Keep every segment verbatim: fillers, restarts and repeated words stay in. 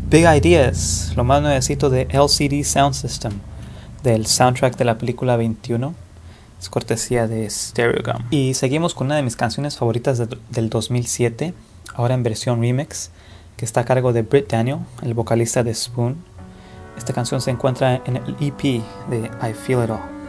Big Ideas, lo más nuevecito de L C D Sound System, del soundtrack de la película veintiuno. Es cortesía de Stereogum. Y seguimos con una de mis canciones favoritas de, del dos mil siete, ahora en versión remix, que está a cargo de Britt Daniel, el vocalista de Spoon. Esta canción se encuentra en el E P de I Feel It All.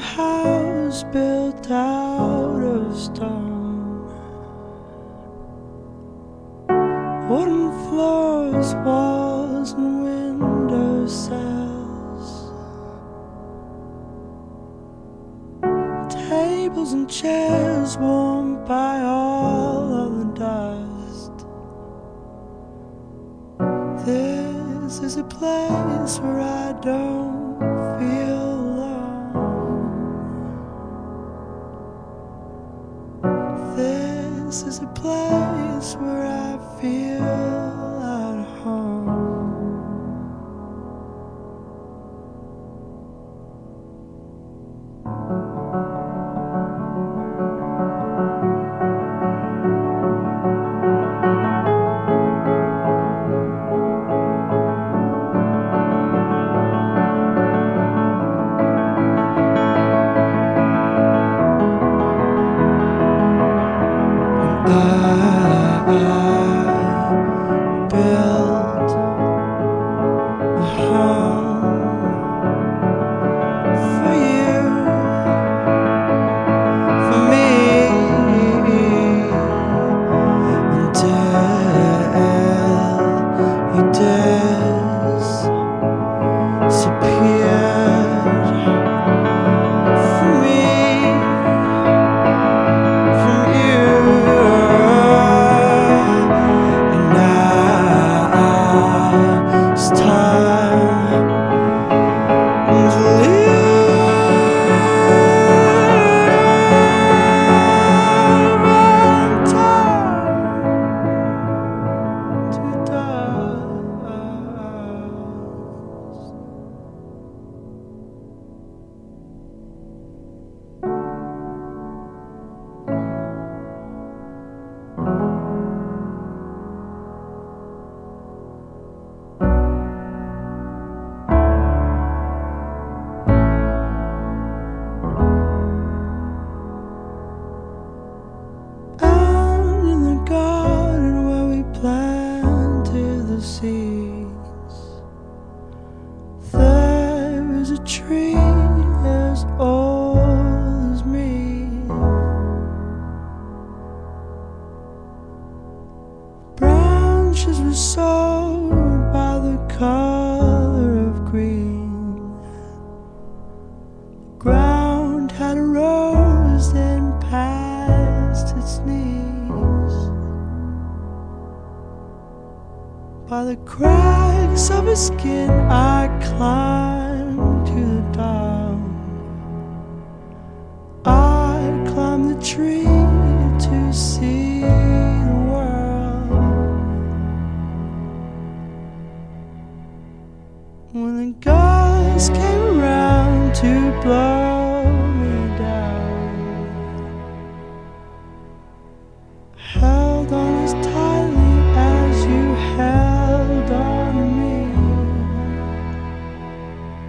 house built out of stone, wooden floors, walls and window sills, tables and chairs warmed by all of the dust. This is a place where I don't feel alone. This is a place where I feel at home. I built a home for you, for me, until you disappeared from me, from you. It's time to live and time to dust. Out in the garden where we planted the seeds, there is a tree as old as me. Branches were sown by the color of green. The ground had rose and past its knees. By the cracks of his skin I climbed to the top. I climbed the tree to see the world. When the gust came around to blow me down, held on as tightly as you held on to me.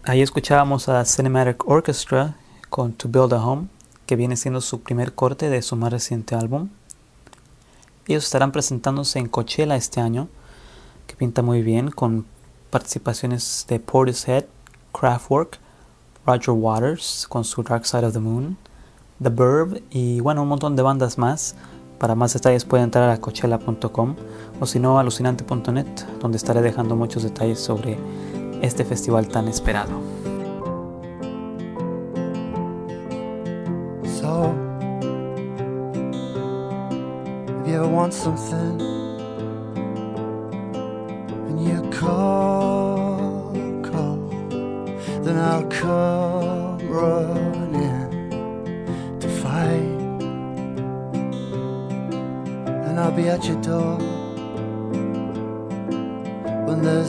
Ahí escuchábamos a Cinematic Orchestra con To Build a Home, que viene siendo su primer corte de su más reciente álbum. Ellos estarán presentándose en Coachella este año, que pinta muy bien, con participaciones de Portishead, Kraftwerk, Roger Waters con su Dark Side of the Moon, The Verve y bueno, un montón de bandas más. Para más detalles pueden entrar a coachella punto com o si no a alucinante punto net, donde estaré dejando muchos detalles sobre este festival tan esperado. So, if you ever want something and you call, call, then I'll come running to fight, and I'll be at your door when there's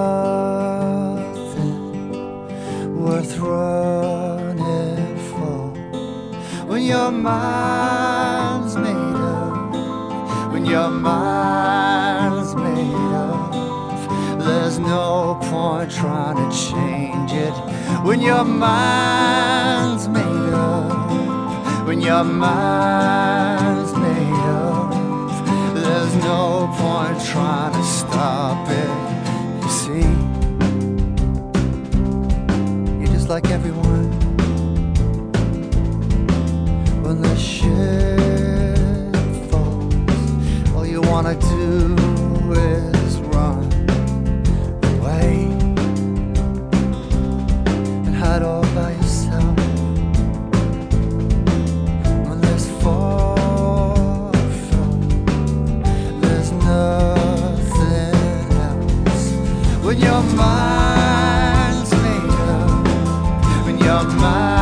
nothing worth running for. When your mind's made up, when your mind's made up, there's no point trying to change it. When your mind's made up, when your mind's made up, there's no point trying to stop it. You see, you're just like everyone. When the shit falls, all you wanna do is run away and hide all by yourself. When there's far from, there's nothing else. When your mind's made up, when your mind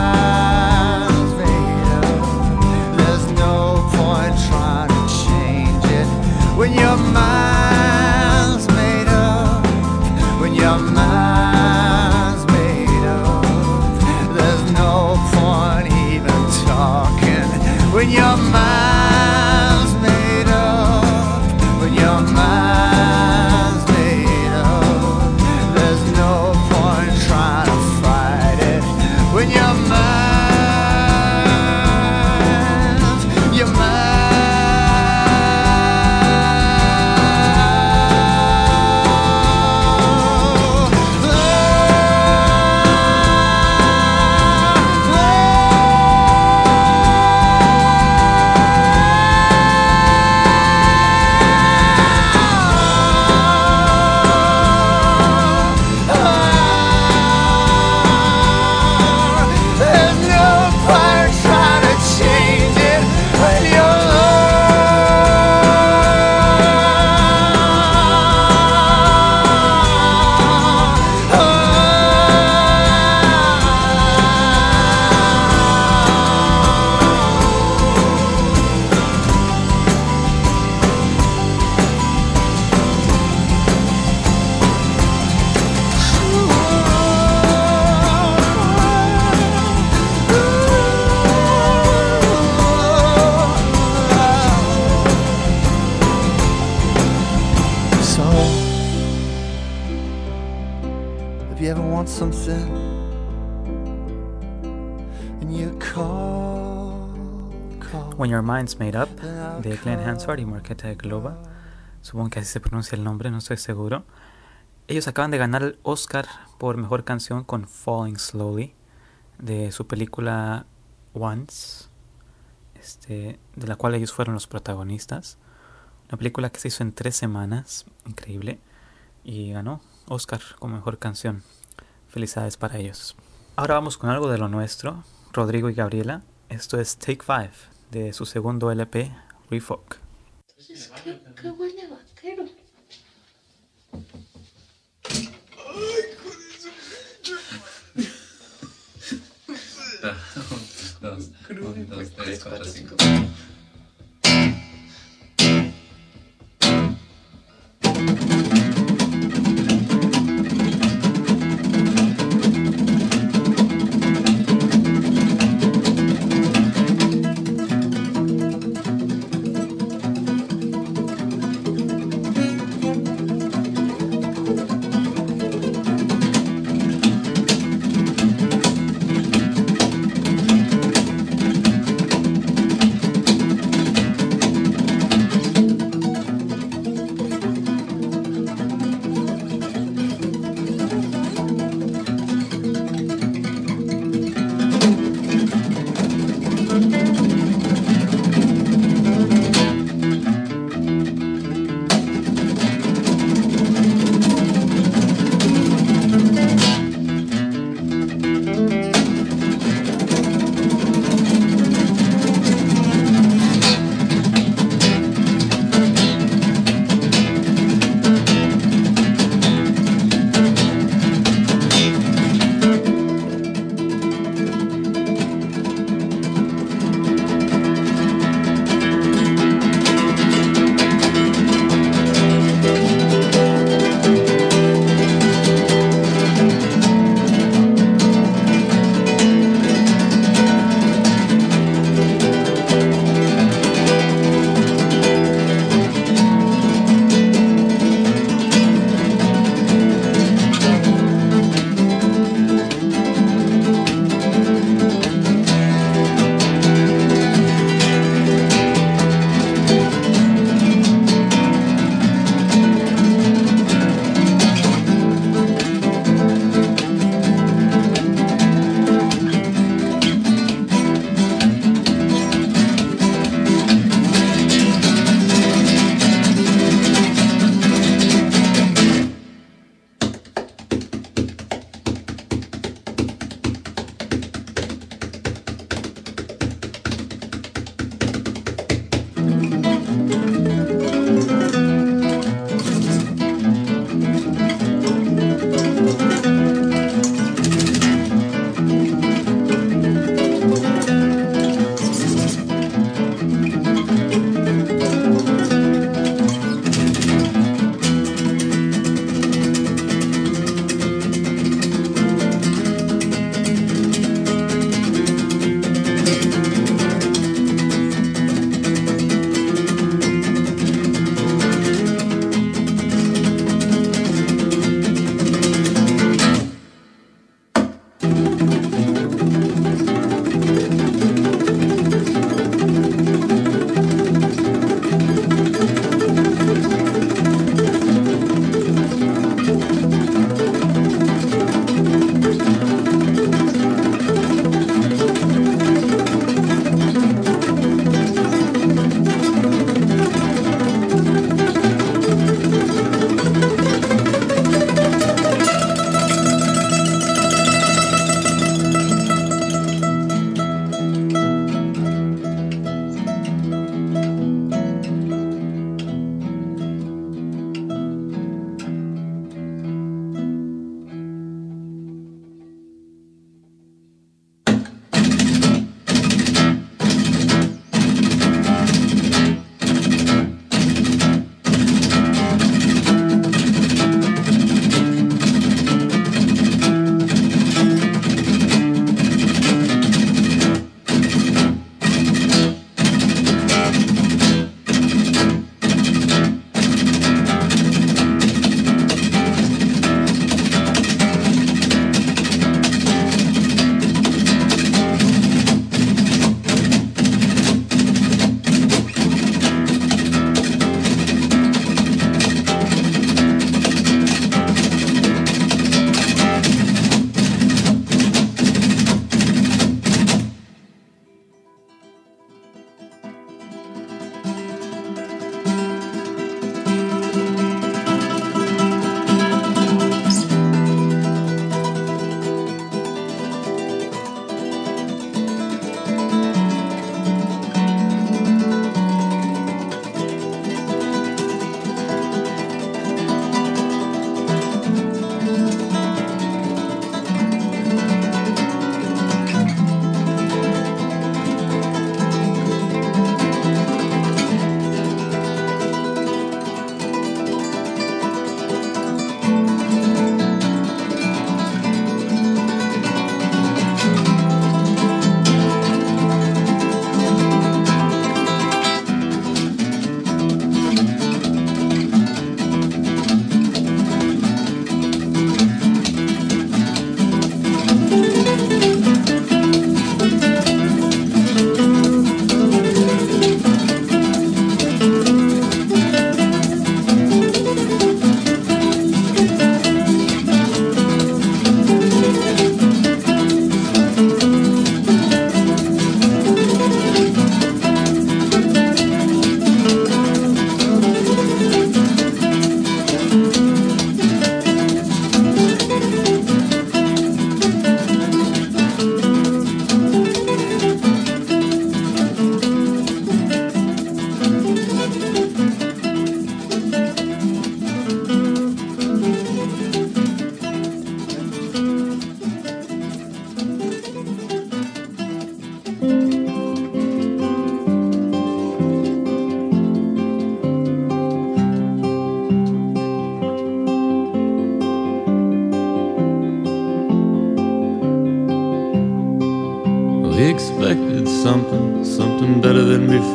when your mind's made up, when your mind's made up, there's no point even talking. When your mind's made up, when your mind's made up, there's no point trying to fight it. When your mind, your mind. If you ever want something and you call, call, When Your Mind's Made Up de Glenn Hansard y Marketa Globa, supongo que así se pronuncia el nombre, no estoy seguro. Ellos acaban de ganar el Oscar por mejor canción con Falling Slowly de su película Once, este, de la cual ellos fueron los protagonistas. Una película que se hizo en tres semanas, increíble, y ganó Oscar como mejor canción. Felicidades para ellos. Ahora vamos con algo de lo nuestro, Rodrigo y Gabriela. Esto es Take Five de su segundo L P, Refolk. Entonces, ¿qué, qué huele vaquero? Dos, un, dos, tres, cuatro, cinco.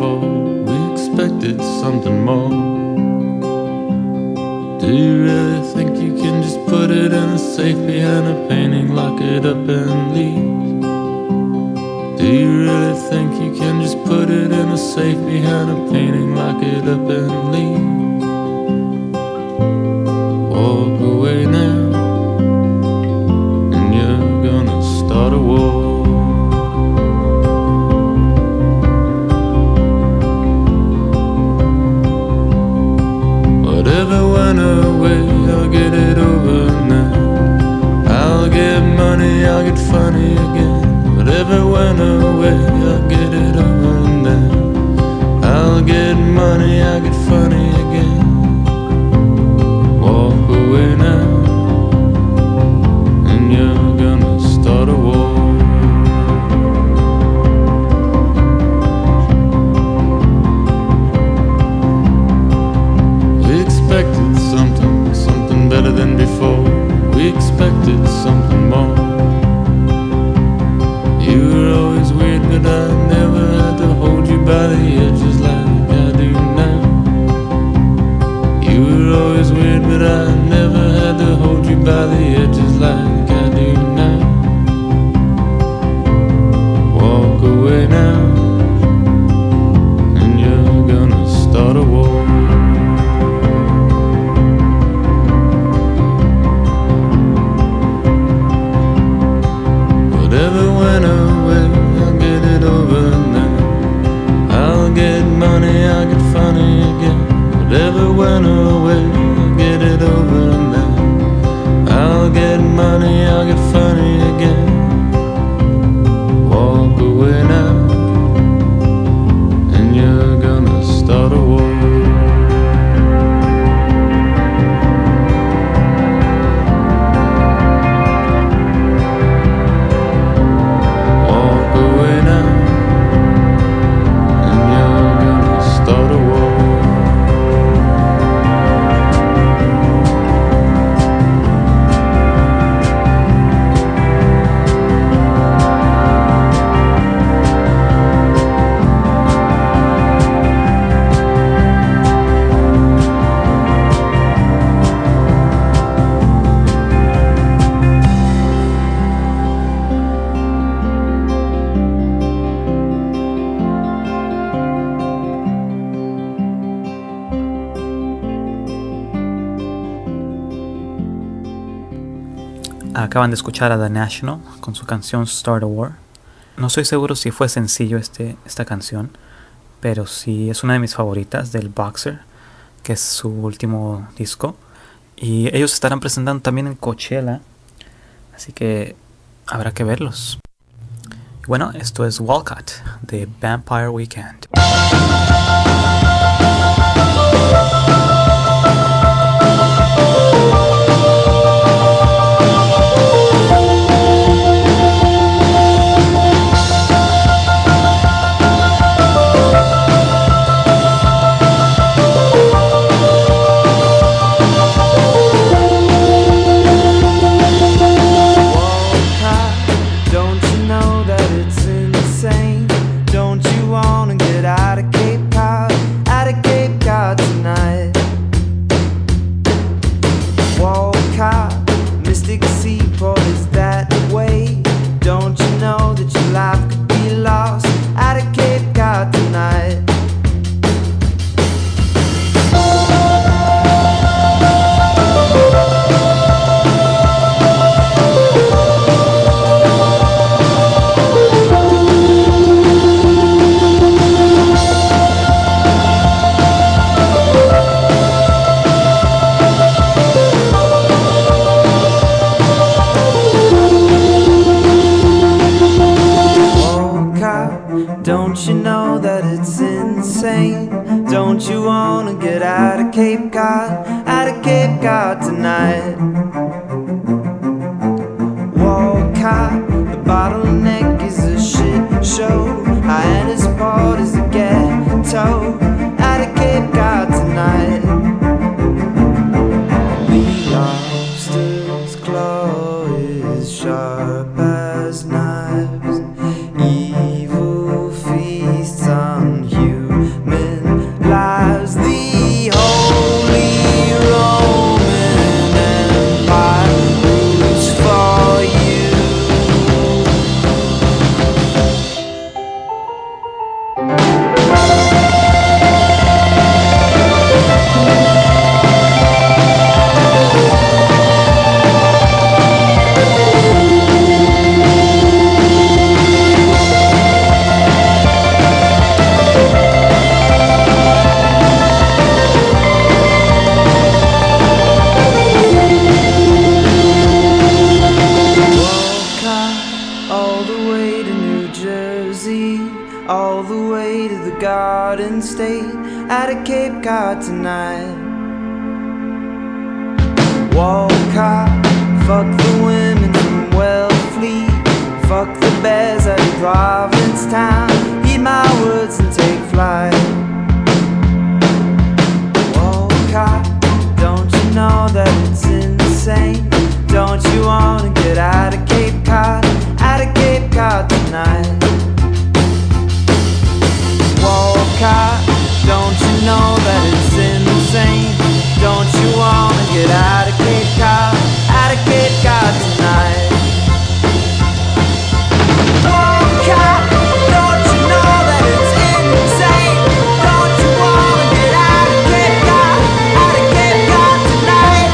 before. We expected something more. Do you really think you can just put it in a safe behind a painting, lock it up and leave? Do you really think you can just put it in a safe behind a painting, lock it up and leave? Walk away now, and you're gonna start a war. Whatever went away, I'll get it over now. I'll get money, I'll get funny again. Whatever went away, I'll get it over now. I'll get money, I'll get funny again. Walk away now, and you're gonna start a war. We expected something, something better than before. We expected something more. You were always weird, but I never had to hold you by the edges like I do now. You were always weird, but I never had to hold you by the edges like I do now. Walk away now, and you're gonna start a war. Whatever went away, I'll get it over now. I'll get money, I'll get funny again. Whatever went away, I'll get it over now. I'll get money, I'll get funny again. Walk away now, and you're gonna start a war. Acaban de escuchar a The National con su canción Start a War. No estoy seguro si fue sencillo este, esta canción, pero sí es una de mis favoritas del Boxer, que es su último disco. Y ellos estarán presentando también en Coachella, así que habrá que verlos. Y bueno, esto es Walcott de Vampire Weekend. Don't you know that it's insane? Don't you wanna get out of Cape Cod, out of Cape Cod tonight? Walcott, the bottleneck is a shit show. Hyannisport is a ghetto, out of Cape Cod tonight. The lobster's claw is sharp as knives. Evil feasts on human out of Cape Cod tonight. Walcott, fuck the women from Wellfleet, fuck the bears out of Provincetown, heed my words and take flight. Walcott, don't you know that it's insane? Don't you wanna get out of Cape Cod, out of Cape Cod tonight? Walcott, don't you know that it's insane? Don't you wanna get out of Cape Cod, out of Cape Cod tonight? Walcott, don't you know that it's insane? Don't you wanna get out of Cape Cod, out of Cape Cod tonight?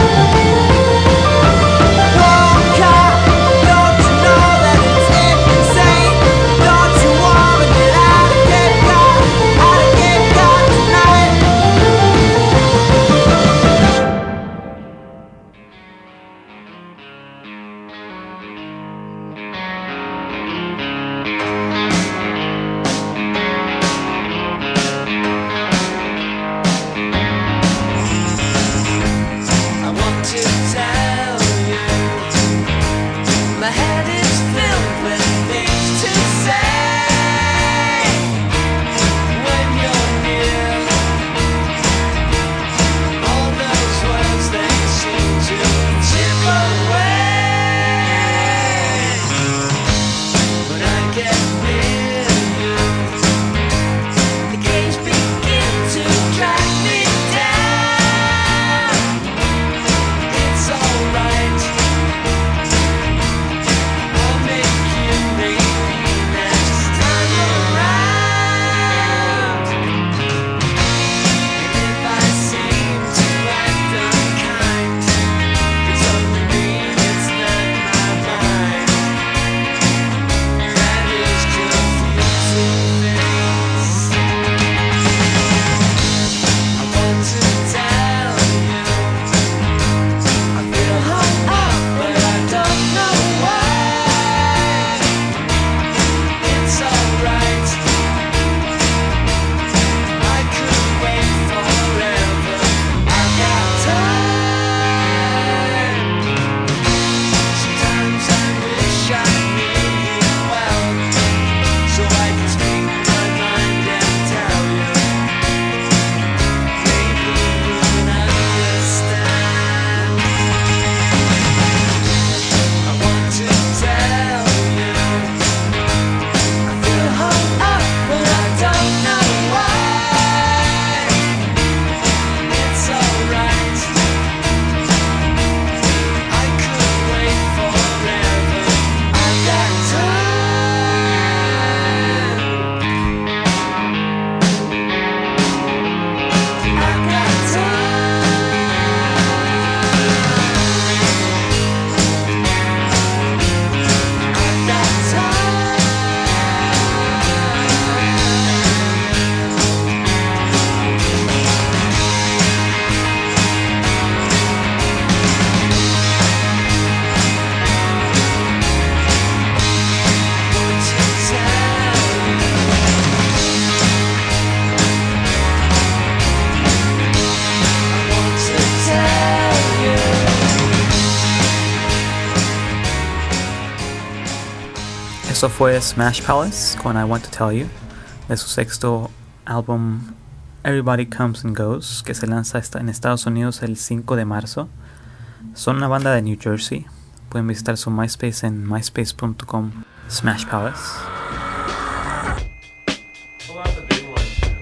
Walcott, don't you know that it's insane? Don't you wanna get out of Cape Cod, out of Cape Cod tonight? I want to tell you, my head is filled with things to say. When you're near, all those words they seem to chip away. When I get near you, the games begin to drag me down. It's alright, I'll make you repeat next time around. And if I seem to act unkind, it's only me, it's not my mind. That is confusing things. I want to tell you, I feel hung up, but I don't know why. It's alright, I could wait forever. I've got time. Sometimes I wish I knew you well, so I can speak my mind and tell you. Maybe you would understand. I want to tell you, I feel hung up, but I don't know why. It's alright, I could wait forever. I've got time. I've got time. I've got Eso fue Smash Palace con I Want to Tell You, de su sexto álbum Everybody Comes and Goes, que se lanza esta- en Estados Unidos el cinco de marzo. Son una banda de New Jersey. Pueden visitar su MySpace en myspace punto com Smash Palace. Pull out the big one too.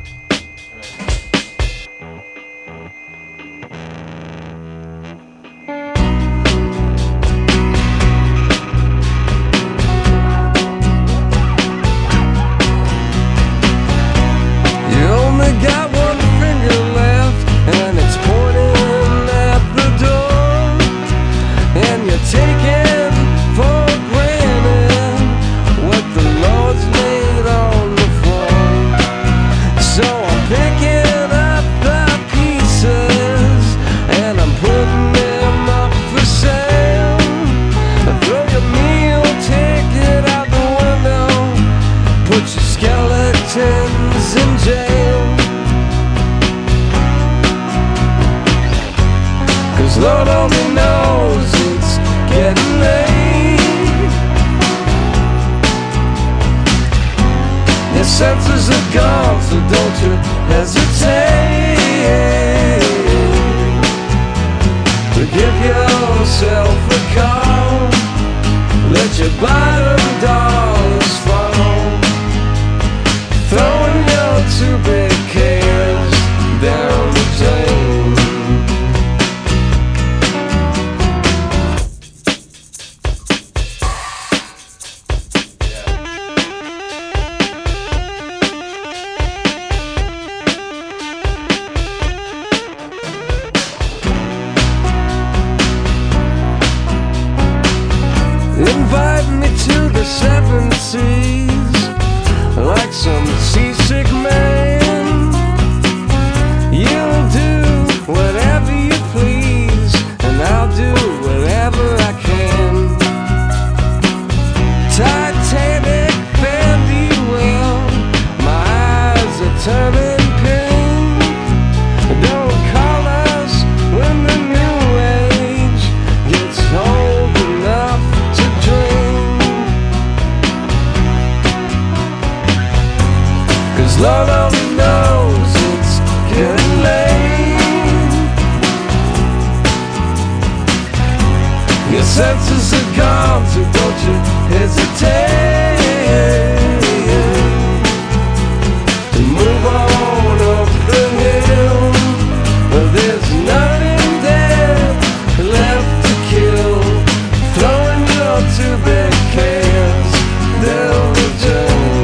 You only got one finger left, and it's pointing at the door. And you're taking for granted what the Lord Lord only knows it's getting late. Your senses are gone, so don't you hesitate. To give yourself a call, let your bottom dollars fall, throwing your two big cares down the drain. Invite me to the seven seas, like some seasick man. You'll do whatever you please, and I'll do whatever I can. Titanic, fare thee well, my eyes are turning pink. Don't call us when the new age gets old enough to drink. 'Cause Lord only knows it's getting late. Your senses are gone, so don't you hesitate to move on up the hill. There's nothing there left to kill, throwing your two big cares down the drain.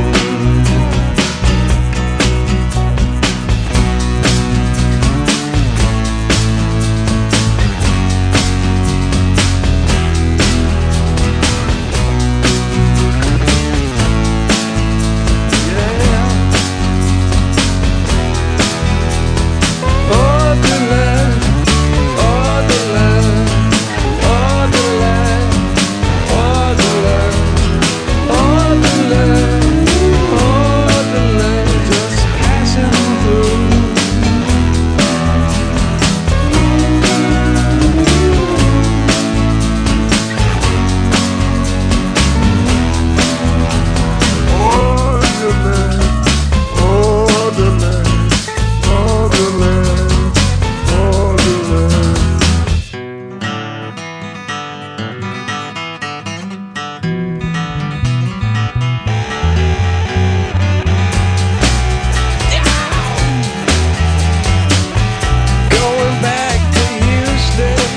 Going back to Houston,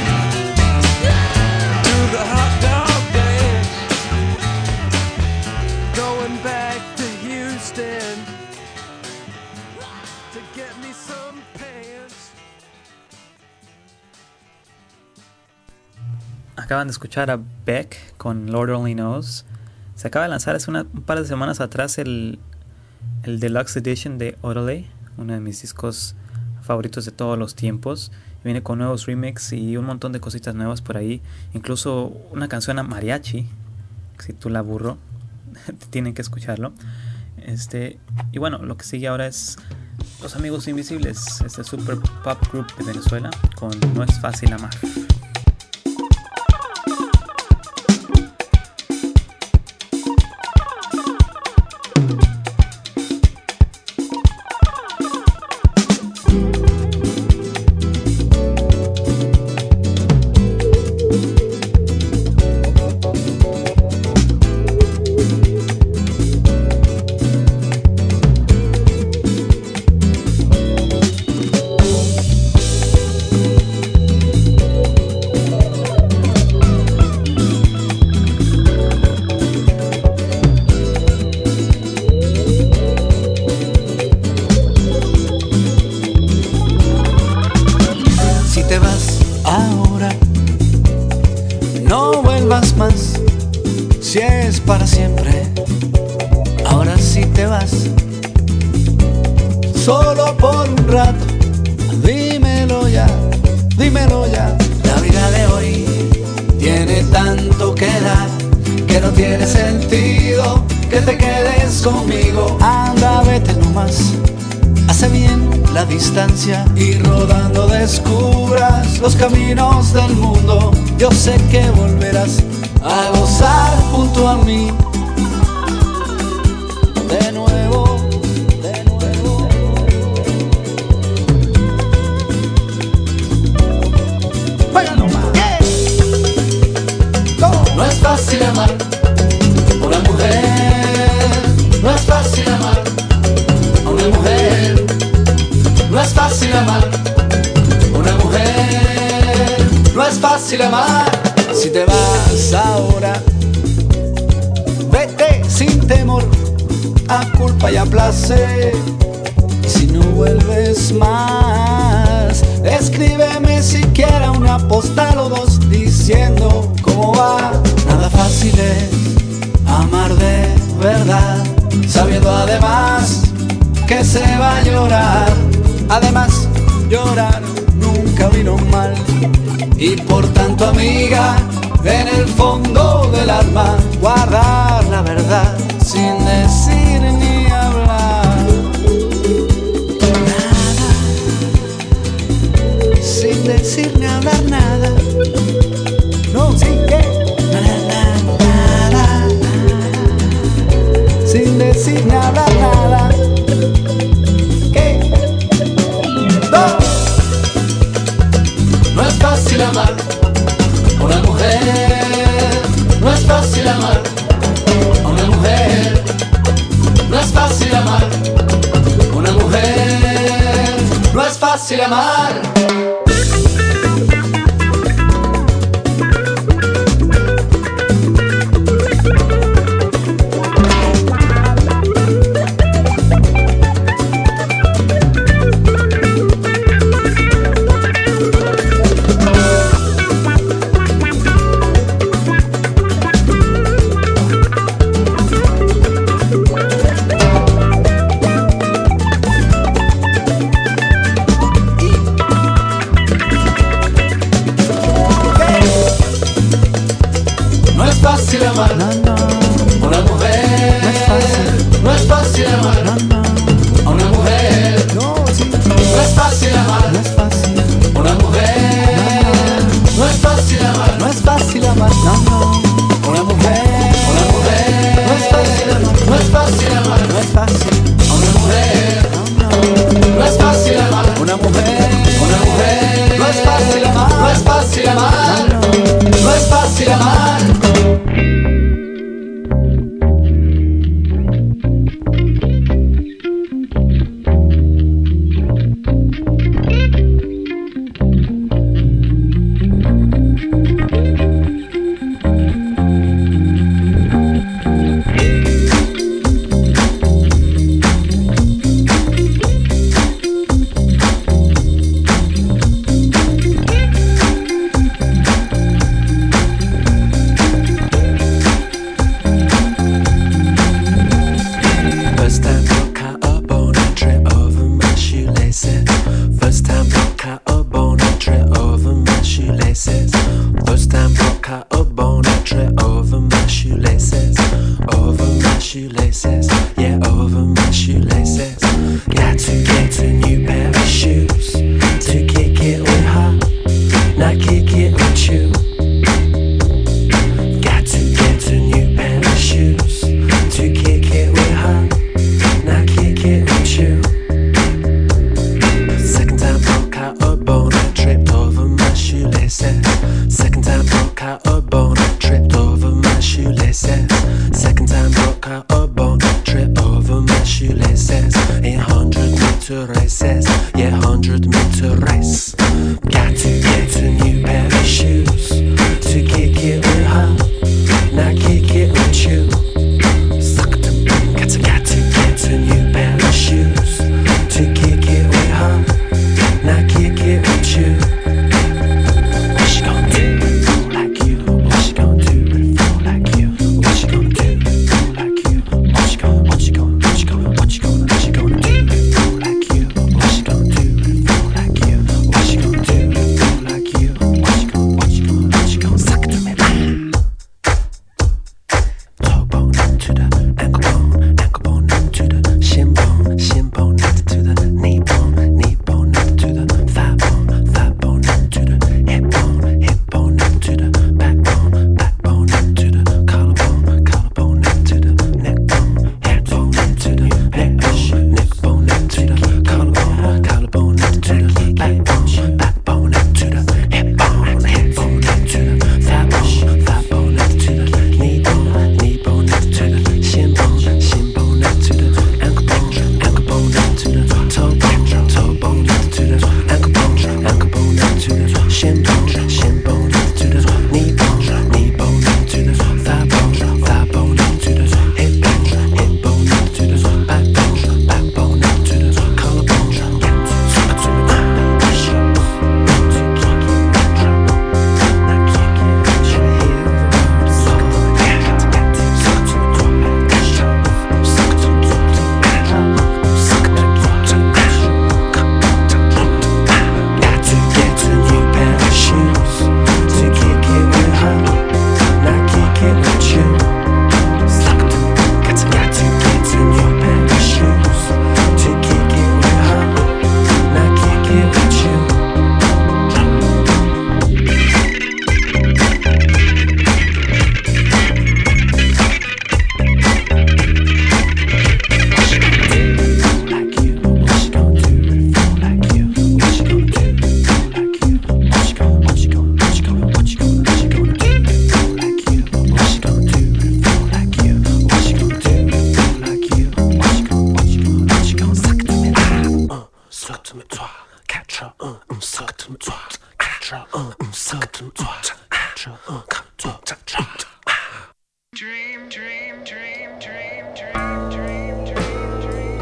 to the hot dog dance. Going back to Houston to get me some pants. Acaban de escuchar a Beck con Lord Only Knows. Se acaba de lanzar hace una, un par de semanas atrás el, el Deluxe Edition de Odelay, uno de mis discos favoritos de todos los tiempos. Viene con nuevos remixes y un montón de cositas nuevas por ahí. Incluso una canción a mariachi, si tú la burro, tienen que escucharlo. Este, y bueno, lo que sigue ahora es Los Amigos Invisibles, este super pop group de Venezuela con No es fácil amar. Si es para siempre, ahora sí te vas, solo por un rato. Dímelo ya, dímelo ya. La vida de hoy tiene tanto que dar que no tiene sentido que te quedes conmigo. Anda, vete nomás, hace bien la distancia y rodando descubras los caminos del mundo. Yo sé que volverás a gozar junto a mí. De nuevo, de nuevo. Juega nomás. Yeah. No es fácil amar una mujer. No es fácil amar a una mujer. No es fácil amar una mujer. No es fácil amar. Si te vas ahora, vete sin temor a culpa y a placer. Y si no vuelves más, escríbeme siquiera una postal o dos diciendo cómo va. Nada fácil es amar de verdad, sabiendo además que se va a llorar. Además, llorar nunca vino mal. Y por tanto, amiga, en el fondo del alma, guardar la verdad sin decir ni hablar. Nada, sin decir ni hablar nada. No, sí, ¿qué? Nada, nada, sin decir ni hablar nada. ¿Qué? No. No es fácil amar una mujer. No es fácil amar a una mujer. No es fácil amar una mujer. No es fácil amar. Dream, dream, dream, dream, dream, dream, dream, dream.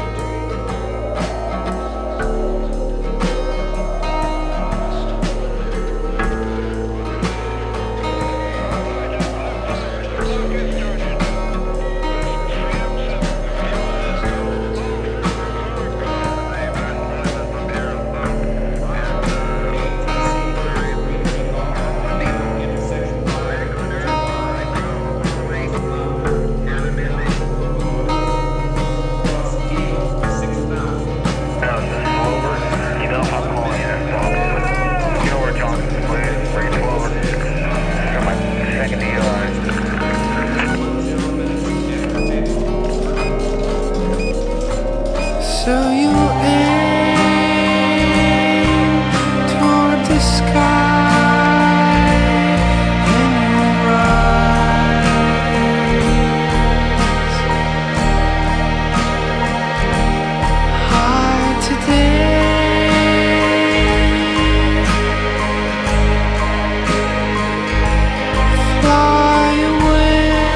So you aim toward the sky and you rise high today, fly away.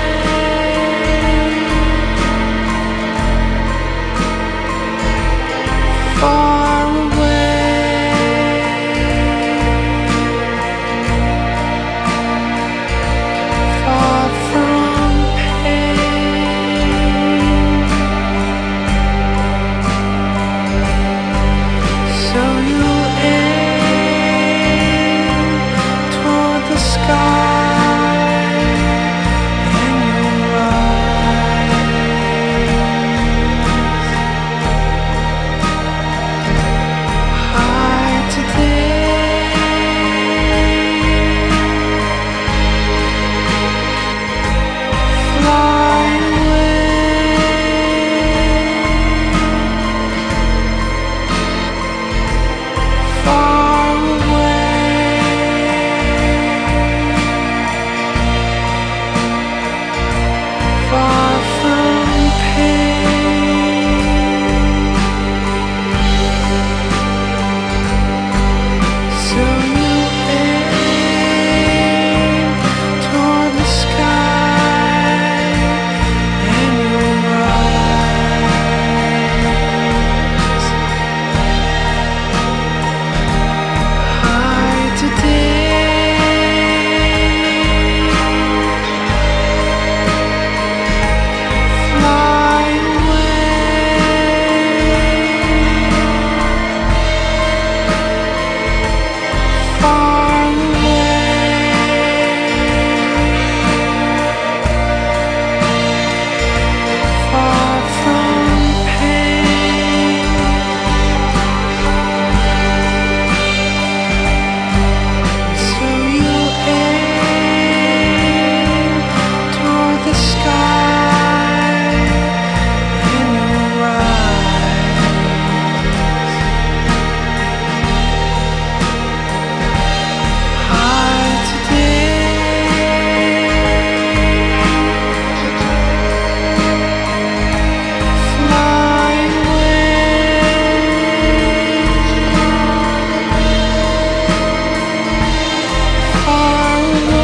Far away, far from pain. So you aim toward the sky and you rise high today, fly away, far away, far from pain. So you aim toward the sky and you rise high today, fly away, far away, far from pain. So you aim toward the sky and you rise high today, fly away, far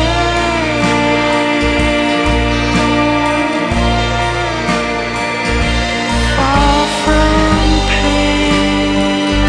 away, far from pain.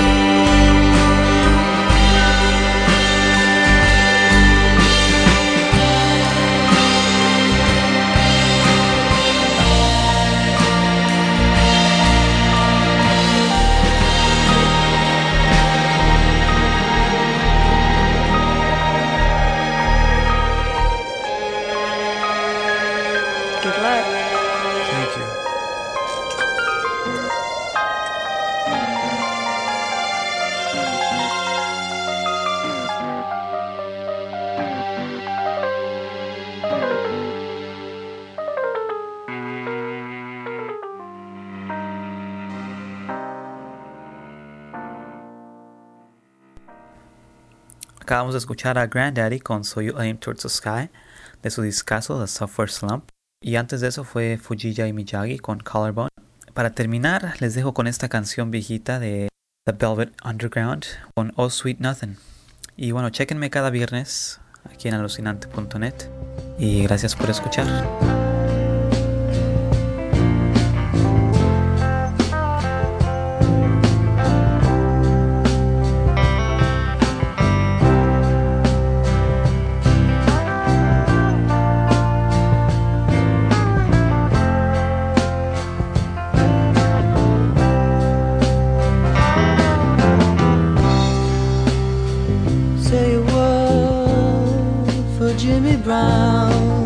Good luck. Thank you. Acabamos de escuchar a Granddaddy con So You Aim Towards the Sky de su discazo The Software Slump. Y antes de eso fue Fujiya y Miyagi con Collarbone. Para terminar, les dejo con esta canción viejita de The Velvet Underground con Oh Sweet Nothing. Y bueno, chéquenme cada viernes aquí en alucinante punto net. Y gracias por escuchar. Say a word for Jimmy Brown.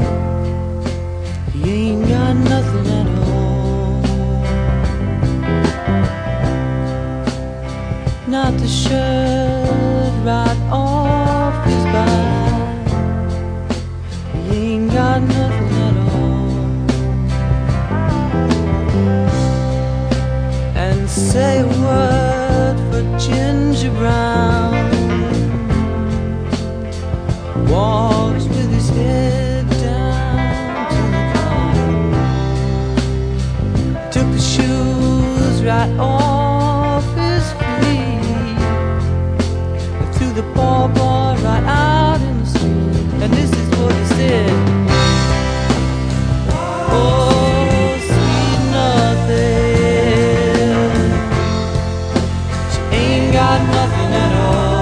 He ain't got nothing at all. Not the shirt right off his back. He ain't got nothing at all. And say a word for Ginger Brown. Walks with his head down to the ground. Took the shoes right off his feet. Threw the ball ball right out in the street. And this is what he said. Oh, sweet nothing. She ain't got nothing at all.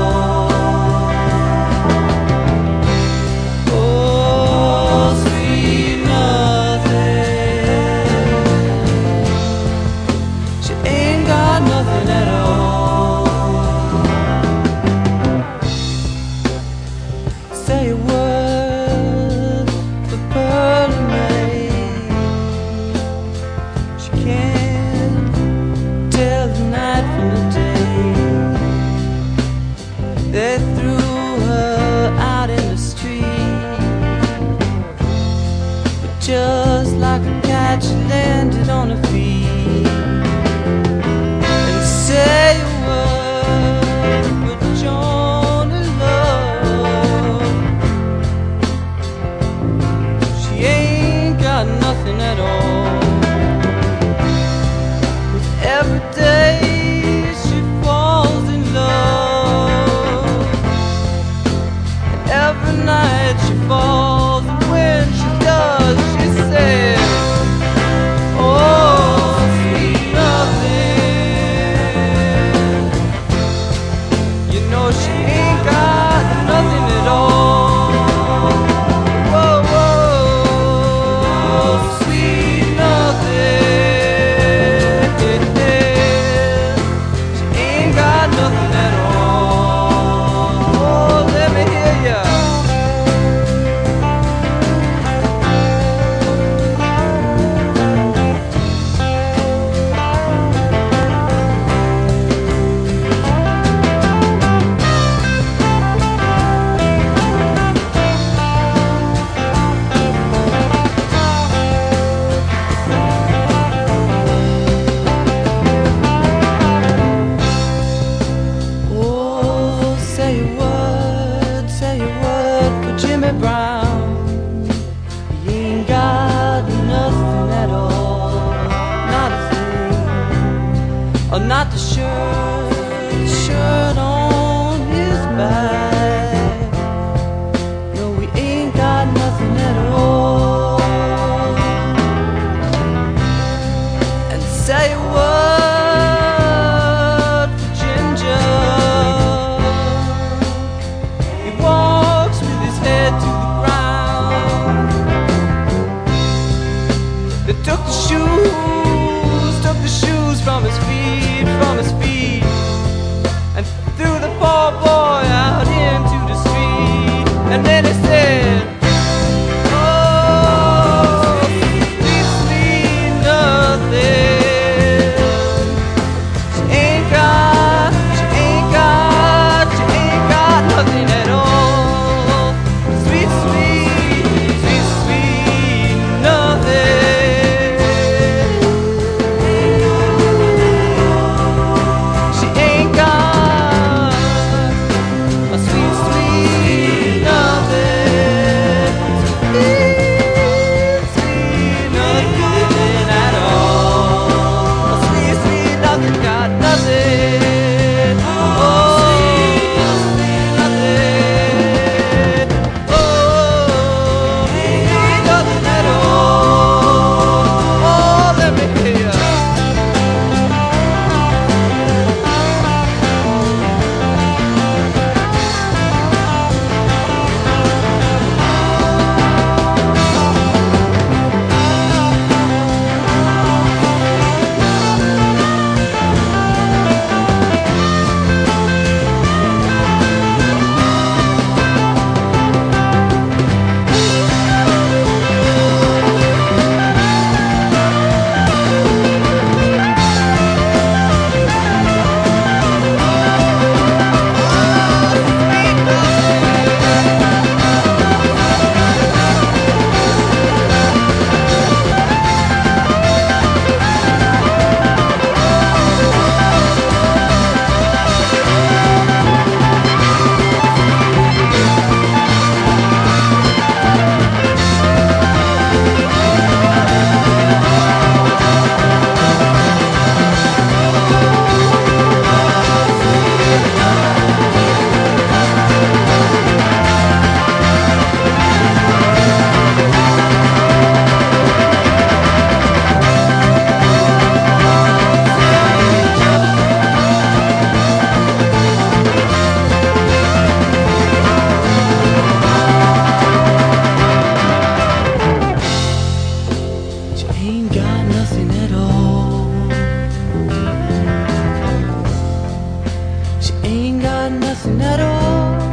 Say a word for Pearlie Mae. She can't tell the night from the day. They threw her out in the street, but just like a cat she landed on her feet. And say a word for Johnny Love. She ain't got nothing at all. With every day she falls in love, and every night she falls, and when she does, she says, nothing at all.